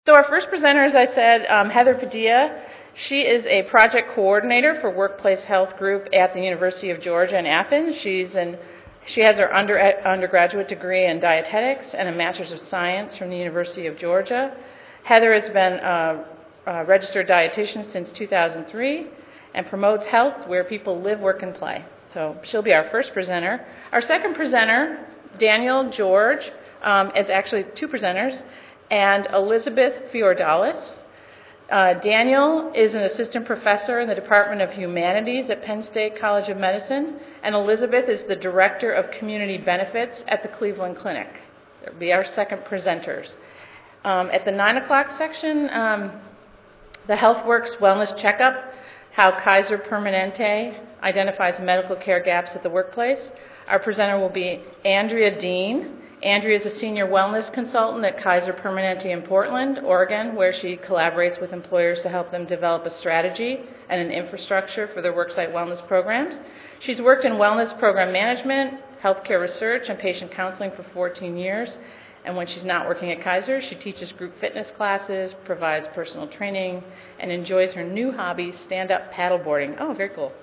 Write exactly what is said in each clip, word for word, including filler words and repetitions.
So our first presenter, as I said, um, Heather Padilla. She is a project coordinator for Workplace Health Group at the University of Georgia in Athens. She's an, she has her under, undergraduate degree in dietetics and a master's of science from the University of Georgia. Heather has been a, a registered dietitian since two thousand three and promotes health where people live, work, and play. So she'll be our first presenter. Our second presenter, Daniel George, um, is actually two presenters, and Elizabeth Fiordalis. Uh, Daniel is an assistant professor in the Department of Humanities at Penn State College of Medicine, and Elizabeth is the Director of Community Benefits at the Cleveland Clinic. They'll be our second presenters. Um, at the nine o'clock section, um, the HealthWorks Wellness Checkup, how Kaiser Permanente identifies medical care gaps at the workplace. Our presenter will be Andrea Dean. Andrea is a senior wellness consultant at Kaiser Permanente in Portland, Oregon, where she collaborates with employers to help them develop a strategy and an infrastructure for their worksite wellness programs. She's worked in wellness program management, healthcare research, and patient counseling for fourteen years. And when she's not working at Kaiser, she teaches group fitness classes, provides personal training, and enjoys her new hobby, stand-up paddleboarding. Oh, very cool.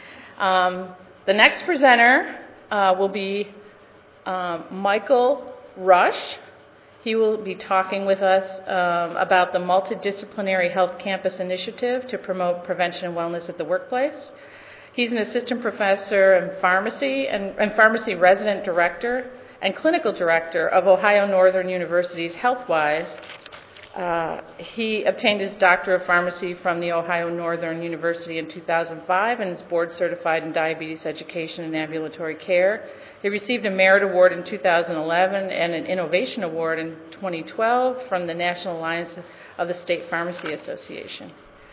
Um, the next presenter uh, will be Um, Michael Rush. He will be talking with us um, about the Multidisciplinary Health Campus Initiative to promote prevention and wellness at the workplace. He's an assistant professor in pharmacy and, and pharmacy resident director and clinical director of Ohio Northern University's HealthWise. Uh, he obtained his Doctor of Pharmacy from the Ohio Northern University in two thousand five and is board certified in diabetes education and ambulatory care. He received a Merit Award in two thousand eleven and an Innovation Award in twenty twelve from the National Alliance of the State Pharmacy Association.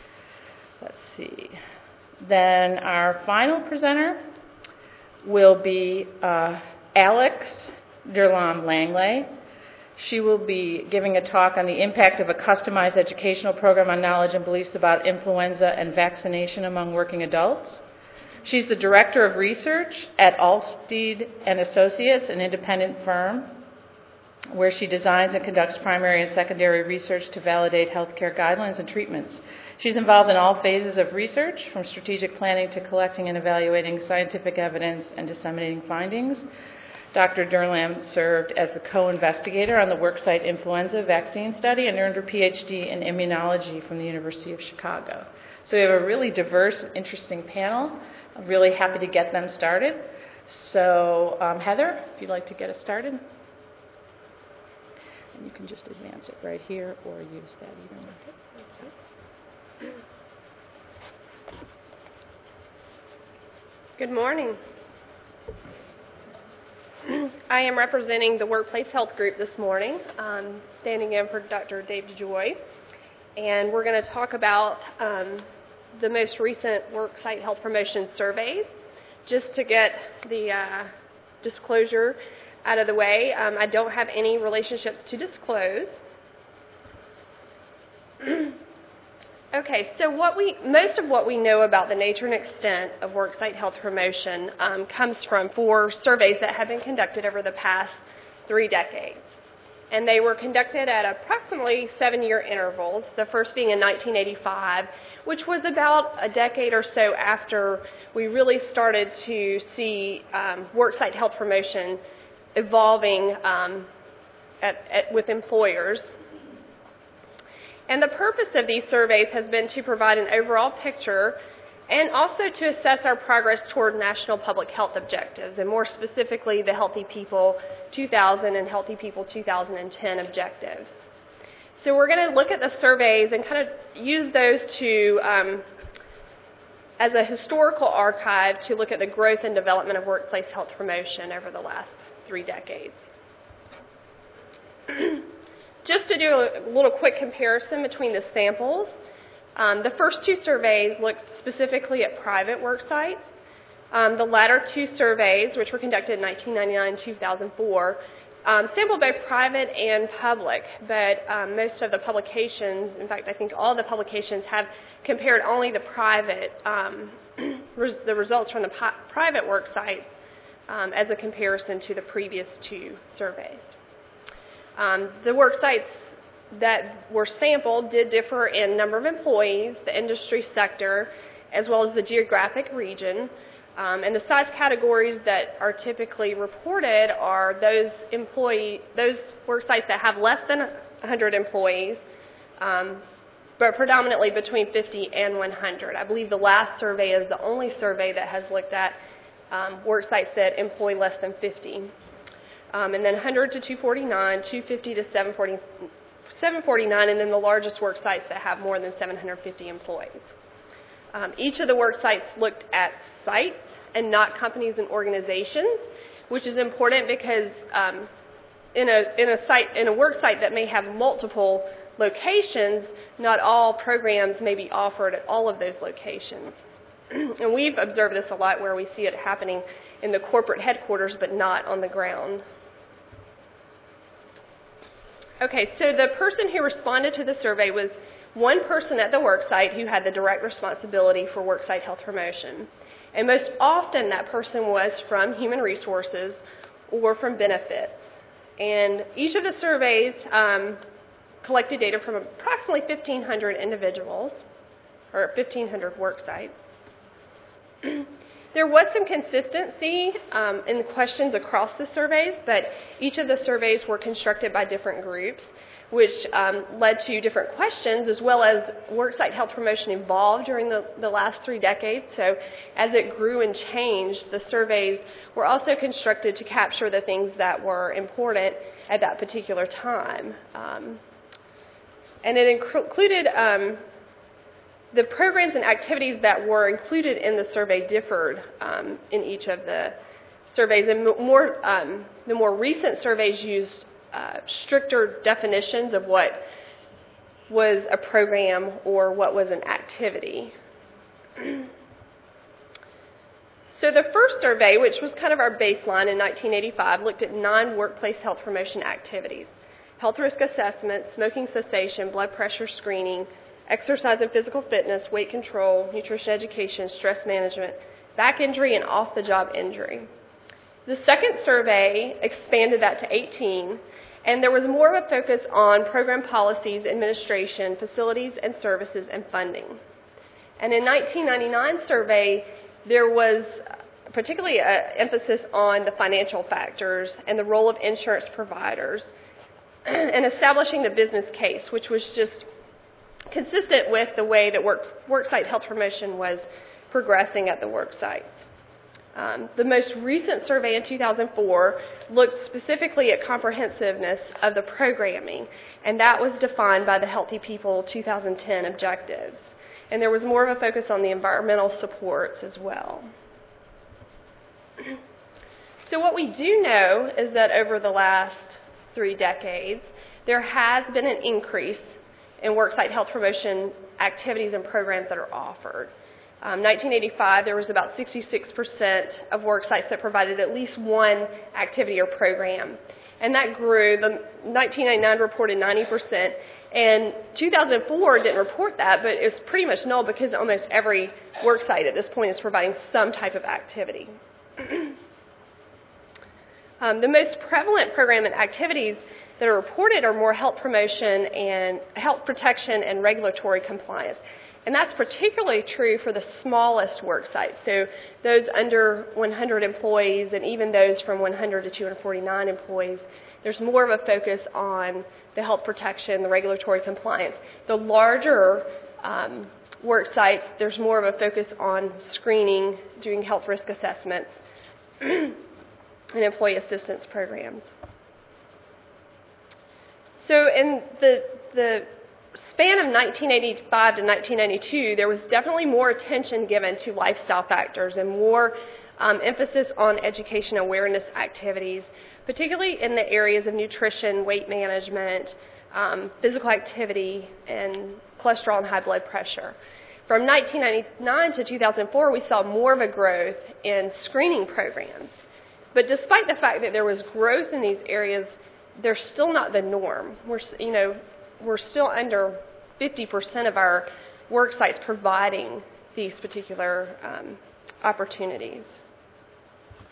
Let's see. Then our final presenter will be uh, Alex Derlam Langley. She will be giving a talk on the impact of a customized educational program on knowledge and beliefs about influenza and vaccination among working adults. She's the Director of Research at Alstead and Associates, an independent firm, where she designs and conducts primary and secondary research to validate healthcare guidelines and treatments. She's involved in all phases of research, from strategic planning to collecting and evaluating scientific evidence and disseminating findings. Doctor Derlam served as the co-investigator on the worksite influenza vaccine study and earned her P H D in immunology from the University of Chicago. So we have a really diverse, interesting panel. I'm really happy to get them started. So um, Heather, if you'd like to get us started. And you can just advance it right here or use that either one. Good morning. I am representing the Workplace Health Group this morning, um, standing in for Doctor Dave DeJoy, and we're going to talk about um, the most recent worksite health promotion surveys. Just to get the uh, disclosure out of the way, um, I don't have any relationships to disclose. Okay, so what we most of what we know about the nature and extent of worksite health promotion um, comes from four surveys that have been conducted over the past three decades. And they were conducted at approximately seven-year intervals, the first being in nineteen eighty-five, which was about a decade or so after we really started to see um, worksite health promotion evolving um, at, at, with employers. And the purpose of these surveys has been to provide an overall picture and also to assess our progress toward national public health objectives, and more specifically the Healthy People two thousand and Healthy People two thousand ten objectives. So we're going to look at the surveys and kind of use those to, um, as a historical archive, to look at the growth and development of workplace health promotion over the last three decades. Just to do a little quick comparison between the samples, um, the first two surveys looked specifically at private work sites. Um, the latter two surveys, which were conducted in nineteen ninety-nine and two thousand four, um, sampled both private and public, but um, most of the publications, in fact, I think all the publications have compared only the private, um, res- the results from the pi- private work sites um, as a comparison to the previous two surveys. Um, the work sites that were sampled did differ in number of employees, the industry sector, as well as the geographic region. Um, and the size categories that are typically reported are those employee, those work sites that have less than one hundred employees, um, but predominantly between fifty and one hundred. I believe the last survey is the only survey that has looked at um, work sites that employ less than fifty. Um, and then one hundred to two forty-nine, two fifty to seven forty, seven forty-nine, and then the largest work sites that have more than seven hundred fifty employees. Um, each of the work sites looked at sites and not companies and organizations, which is important because um, in a in a site in a work site that may have multiple locations, not all programs may be offered at all of those locations. And we've observed this a lot where we see it happening in the corporate headquarters but not on the ground. Okay, so the person who responded to the survey was one person at the work site who had the direct responsibility for worksite health promotion. And most often that person was from human resources or from benefits. And each of the surveys um, collected data from approximately fifteen hundred individuals, or fifteen hundred work sites. There was some consistency um, in the questions across the surveys, but each of the surveys were constructed by different groups, which um, led to different questions, as well as worksite health promotion evolved during the, the last three decades. So as it grew and changed, the surveys were also constructed to capture the things that were important at that particular time. Um, and it inc- included um, the programs and activities that were included in the survey differed um, in each of the surveys. And more, um, the more recent surveys used uh, stricter definitions of what was a program or what was an activity. So the first survey, which was kind of our baseline in nineteen eighty-five, looked at nine workplace health promotion activities: health risk assessment, smoking cessation, blood pressure screening, exercise and physical fitness, weight control, nutrition education, stress management, back injury, and off-the-job injury. The second survey expanded that to eighteen, and there was more of a focus on program policies, administration, facilities and services, and funding. And in nineteen ninety-nine survey, there was particularly an emphasis on the financial factors and the role of insurance providers and establishing the business case, which was just consistent with the way that work, worksite health promotion was progressing at the work sites. Um, the most recent survey in two thousand four looked specifically at comprehensiveness of the programming, and that was defined by the Healthy People two thousand ten objectives. And there was more of a focus on the environmental supports as well. So what we do know is that over the last three decades, there has been an increase in worksite health promotion activities and programs that are offered. Um, nineteen eighty-five, there was about sixty-six percent of worksites that provided at least one activity or program. And that grew. The nineteen ninety-nine reported ninety percent. And two thousand four didn't report that, but it's pretty much null because almost every worksite at this point is providing some type of activity. um, the most prevalent program and activities that are reported are more health promotion and health protection and regulatory compliance. And that's particularly true for the smallest work sites, so those under one hundred employees and even those from one hundred to two hundred forty-nine employees. There's more of a focus on the health protection, the regulatory compliance. The larger um, work sites, there's more of a focus on screening, doing health risk assessments, and employee assistance programs. So in the the span of nineteen eighty-five to nineteen ninety-two, there was definitely more attention given to lifestyle factors and more um, emphasis on education awareness activities, particularly in the areas of nutrition, weight management, um, physical activity, and cholesterol and high blood pressure. From nineteen ninety-nine to two thousand four, we saw more of a growth in screening programs. But despite the fact that there was growth in these areas, they're still not the norm. We're, you know, we're still under fifty percent of our work sites providing these particular um, opportunities.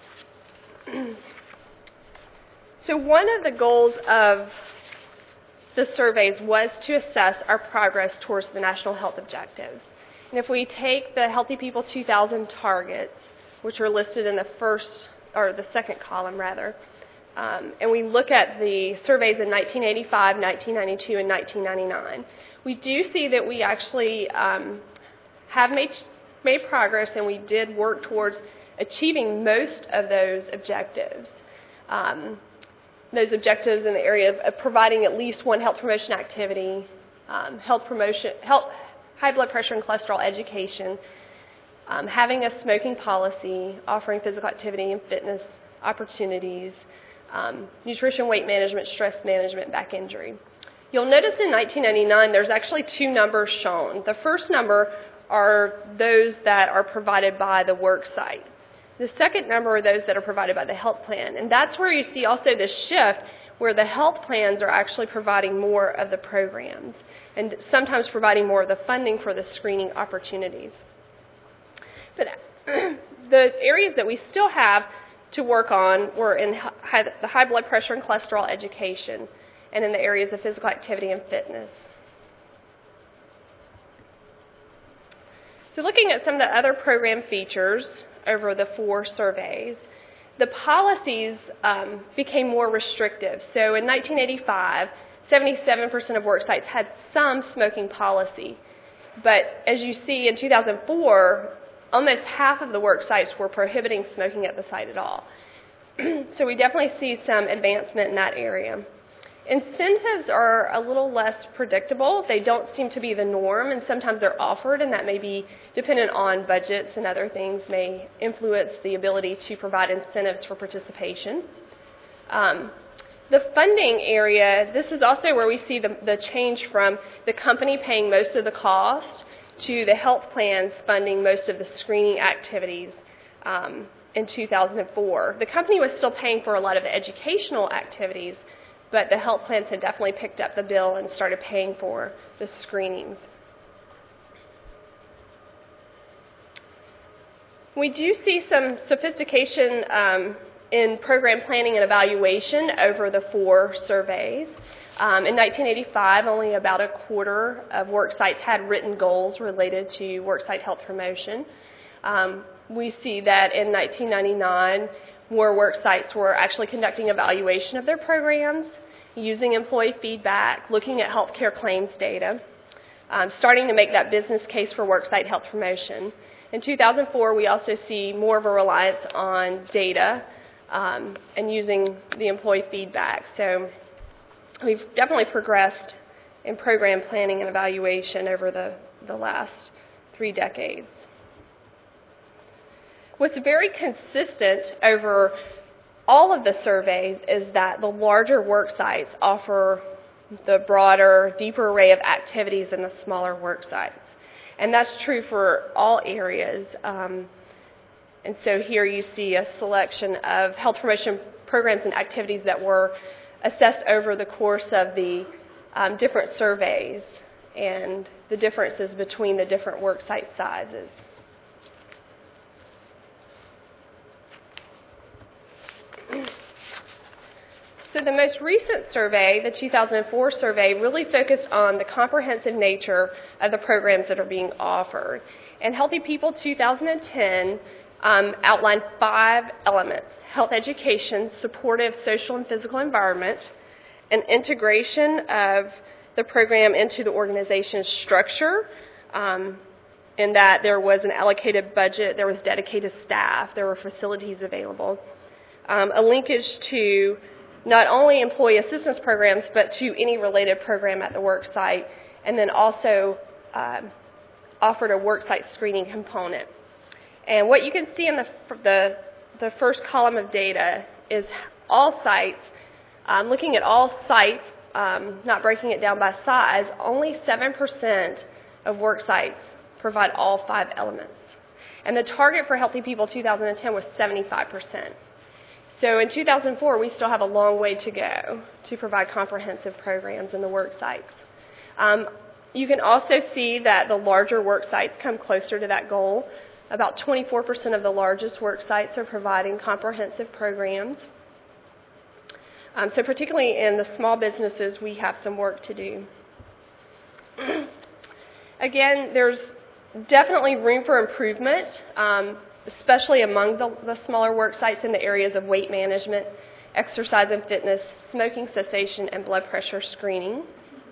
So one of the goals of the surveys was to assess our progress towards the national health objectives. And if we take the Healthy People two thousand targets, which are listed in the first, or the second column rather, um, and we look at the surveys in nineteen eighty-five, nineteen ninety-two, and nineteen ninety-nine, we do see that we actually um, have made, made progress, and we did work towards achieving most of those objectives. Um, those objectives in the area of, of providing at least one health promotion activity, um, health promotion, health, high blood pressure and cholesterol education, um, having a smoking policy, offering physical activity and fitness opportunities, um, nutrition, weight management, stress management, back injury. You'll notice in nineteen ninety-nine there's actually two numbers shown. The first number are those that are provided by the work site. The second number are those that are provided by the health plan. And that's where you see also the shift where the health plans are actually providing more of the programs and sometimes providing more of the funding for the screening opportunities. But the areas that we still have to work on were in high, the high blood pressure and cholesterol education and in the areas of physical activity and fitness. So looking at some of the other program features over the four surveys, the policies um, became more restrictive. So in nineteen eighty-five, seventy-seven percent of work sites had some smoking policy. But as you see in two thousand four, almost half of the work sites were prohibiting smoking at the site at all. So we definitely see some advancement in that area. Incentives are a little less predictable. They don't seem to be the norm, and sometimes they're offered, and that may be dependent on budgets and other things may influence the ability to provide incentives for participation. Um, the funding area, this is also where we see the, the change from the company paying most of the cost to the health plans funding most of the screening activities um, in two thousand four. The company was still paying for a lot of the educational activities, but the health plans had definitely picked up the bill and started paying for the screenings. We do see some sophistication um, in program planning and evaluation over the four surveys. Um, in nineteen eighty-five, only about a quarter of work sites had written goals related to worksite health promotion. Um, we see that in nineteen ninety-nine, more work sites were actually conducting evaluation of their programs, using employee feedback, looking at healthcare claims data, um, starting to make that business case for worksite health promotion. In two thousand four, we also see more of a reliance on data um, and using the employee feedback. So we've definitely progressed in program planning and evaluation over the, the last three decades. What's very consistent over all of the surveys is that the larger work sites offer the broader, deeper array of activities than the smaller work sites. And that's true for all areas. Um, and so here you see a selection of health promotion programs and activities that were assessed over the course of the um, different surveys and the differences between the different work site sizes. So the most recent survey, the two thousand four survey, really focused on the comprehensive nature of the programs that are being offered. And Healthy People two thousand ten um, outlined five elements: health education, supportive social and physical environment, an integration of the program into the organization's structure, um, in that there was an allocated budget, there was dedicated staff, there were facilities available, um, a linkage to not only employee assistance programs, but to any related program at the work site, and then also um, offered a work site screening component. And what you can see in the, the, the first column of data is all sites, um, looking at all sites, um, not breaking it down by size, only seven percent of work sites provide all five elements. And the target for Healthy People two thousand ten was seventy-five percent. So in two thousand four, we still have a long way to go to provide comprehensive programs in the work sites. Um, you can also see that the larger work sites come closer to that goal. About twenty-four percent of the largest work sites are providing comprehensive programs. Um, so particularly in the small businesses, we have some work to do. Again, there's definitely room for improvement, um, especially among the, the smaller work sites in the areas of weight management, exercise and fitness, smoking cessation, and blood pressure screening.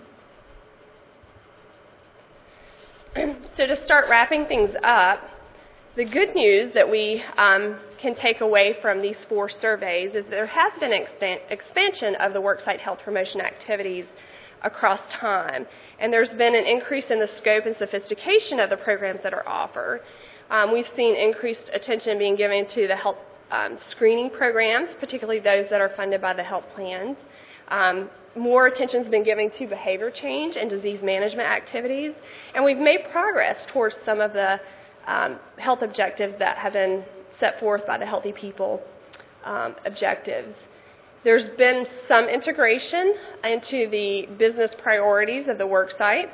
So to start wrapping things up, the good news that we um, can take away from these four surveys is there has been an extan- expansion of the worksite health promotion activities across time. And there's been an increase in the scope and sophistication of the programs that are offered. Um, we've seen increased attention being given to the health um, screening programs, particularly those that are funded by the health plans. Um, more attention has been given to behavior change and disease management activities. And we've made progress towards some of the um, health objectives that have been set forth by the Healthy People um, objectives. There's been some integration into the business priorities of the work sites.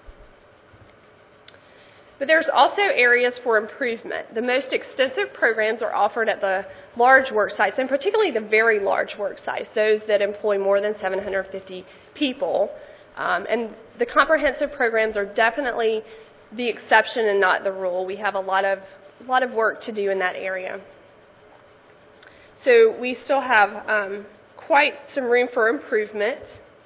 But there's also areas for improvement. The most extensive programs are offered at the large work sites, and particularly the very large work sites, those that employ more than seven hundred fifty people. Um, and the comprehensive programs are definitely the exception and not the rule. We have a lot of, a lot of work to do in that area. So we still have um, quite some room for improvement.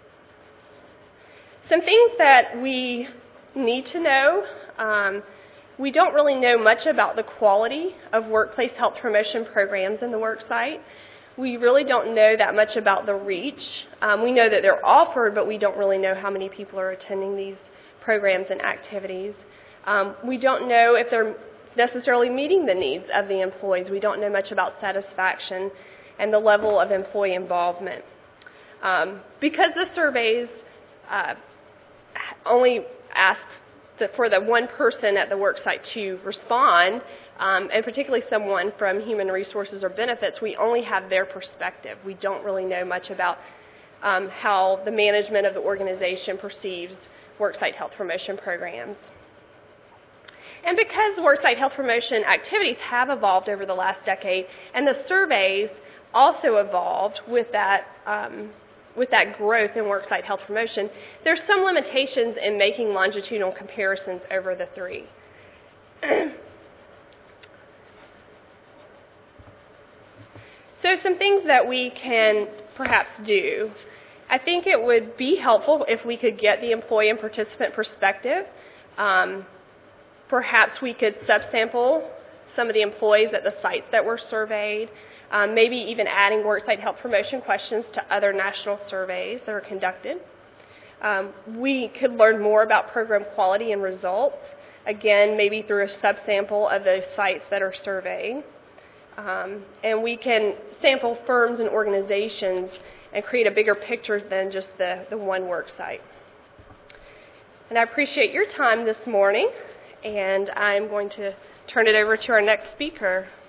Some things that we need to know. Um, we don't really know much about the quality of workplace health promotion programs in the work site. We really don't know that much about the reach. Um, we know that they're offered, but we don't really know how many people are attending these programs and activities. Um, we don't know if they're necessarily meeting the needs of the employees. We don't know much about satisfaction and the level of employee involvement. Um, because the surveys uh, only ask for the one person at the work site to respond, um, and particularly someone from human resources or benefits, we only have their perspective. We don't really know much about um, how the management of the organization perceives worksite health promotion programs. And because worksite health promotion activities have evolved over the last decade, and the surveys also evolved with that um, with that growth in worksite health promotion, there's some limitations in making longitudinal comparisons over the three. So some things that we can perhaps do. I think it would be helpful if we could get the employee and participant perspective. Um, perhaps we could subsample some of the employees at the sites that were surveyed. Um, maybe even adding worksite health promotion questions to other national surveys that are conducted. Um, we could learn more about program quality and results, again, maybe through a subsample of those sites that are surveyed. Um, and we can sample firms and organizations and create a bigger picture than just the, the one work site. And I appreciate your time this morning, and I'm going to turn it over to our next speaker.